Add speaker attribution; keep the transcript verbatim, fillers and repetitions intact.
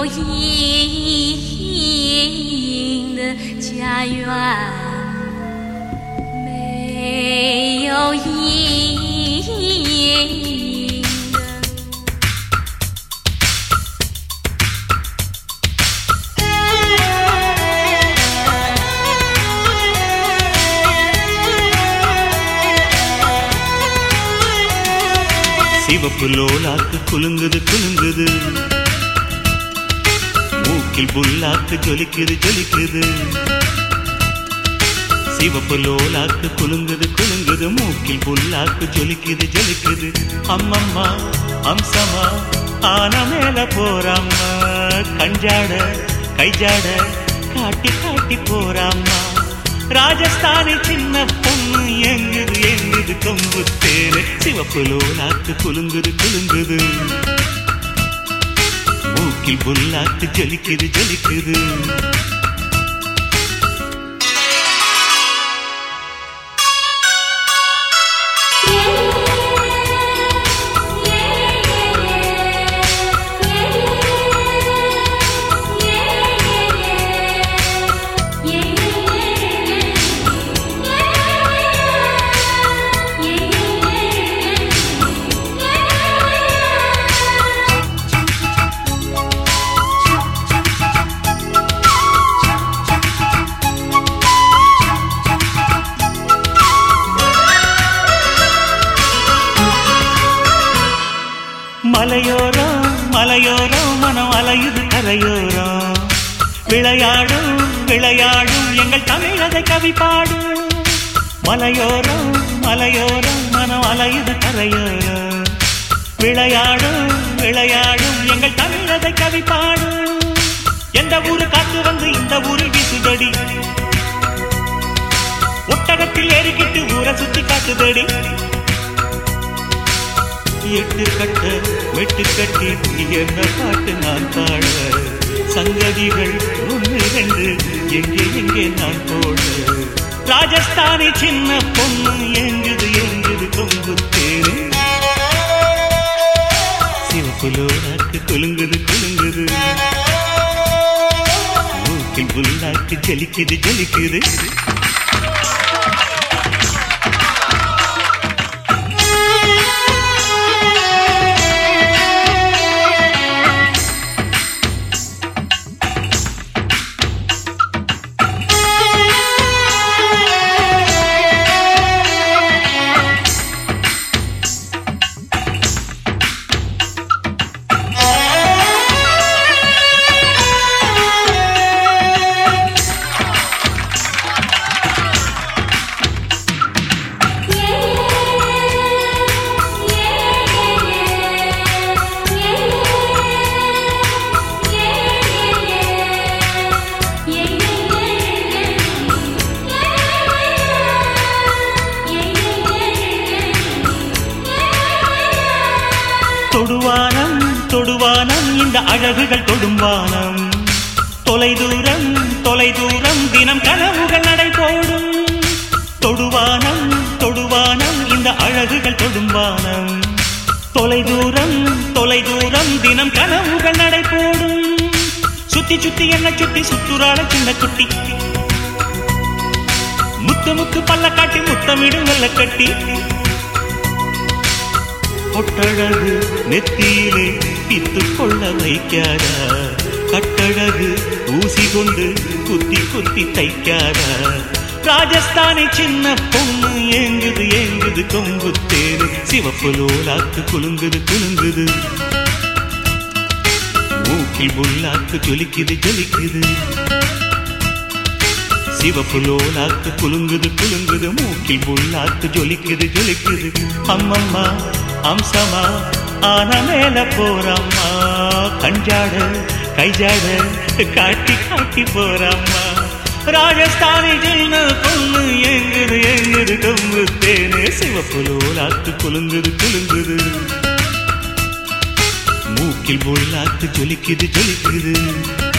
Speaker 1: 有阴的家园，没有阴的。
Speaker 2: சிவப்பு லோலாக்கு குலுங்குது குலுங்குது, மூக்கில் புல்லாக்கு ஜொலிக்குது ஜொலிக்குது. சிவப்பு லோலாக்கு குலுங்குது குலுங்குது, மூக்கில் புல்லாக்கு ஜொலிக்குது ஜொலிக்குது. அம்மம்மா அம்சமா ஆன மேல போறாம்மா, கஞ்சாட கைஜாட காட்டி காட்டி போறாம்மா. ராஜஸ்தானி சின்ன பொண்ணு எங்குது எங்குது கொம்பு தேரு. சிவப்பு லோலாக்கு குலுங்குது குலுங்குது, மூக்கில் புல்லாக்கு ஜொலிக்குது ஜொலிக்குது. மலையோரம் மலையோரம் மனம் அலையுது கரையோரம், விளையாடும் விளையாடும் எங்கள் தமிழதை கவி பாடும். மலையோரம் மலையோரம் மனம் அலையுது கரையோரம், விளையாடும் விளையாடும் எங்கள் தமிழதை கவி பாடும். எந்த ஊரு காத்து வந்து இந்த ஊரில் வீசுதடி, ஒட்டகத்தில் ஏறிக்கிட்டு ஊரை சுத்தி காட்டுதடி. எட்டு கட்ட வெட்டு கட்டி என்ன பாட்டு நான் பாட, சங்கதிகள் ஒன்று ரெண்டு எங்கே எங்கே நான் போட. ராஜஸ்தானி சின்ன பொண்ணு எங்குது எங்குது கொம்பு தேரு. சிவப்பு லோலாக்கு குலுங்குது குலுங்குது, மூக்கில் புல்லாக்கு ஜலிக்குது ஜலிக்குது. தொடுவானம் தொடுவானம் இந்த அழகுகள் தொடும்பானம், தொலை தூரம் தொலை தூரம் தினம் கனவுகள் நடை போடும். தொடுவானம் தொடுவானம் இந்த அழகுகள் தொடும்பானம், தொலை தூரம் தொலை தூரம் தினம் கனவுகள் நடை போடும். சுத்தி சுத்தி என்ன சுத்தி சுத்துறாள சின்ன குட்டி, முத்து முத்து பல்ல காட்டி முத்தமிடும் வெள்ள கட்டி. பொட்டழகு நெத்தியிலே பித்து கொள்ள வைக்காதா, கட்டழகு ஊசி கொண்டு குத்தி குத்தி தைக்காதா. ராஜஸ்தானி சின்ன பொண்ணு எங்குது எங்குது கொம்பு தேரு. சிவப்பு லோலாக்கு குலுங்குது குலுங்குது, மூக்கில் புல்லாக்கு ஜொலிக்குது ஜொலிக்குது. சிவப்பு லோலாக்கு குலுங்குது குலுங்குது, மூக்கில் புல்லாக்கு ஜொலிக்குது ஜொலிக்குது. அம்மம்மா அம்சமா ஆன மேல போறம்மா, கஞ்சாட கைஜாட காட்டி காட்டி போறம்மா. ராஜஸ்தானி சின்ன பொண்ணு எங்குது எங்குது கொம்பு தேனே. சிவப்பு லோலாக்கு குலுங்குது குலுங்குது, மூக்கில் புல்லாக்கு ஜொலிக்குது ஜொலிக்குது.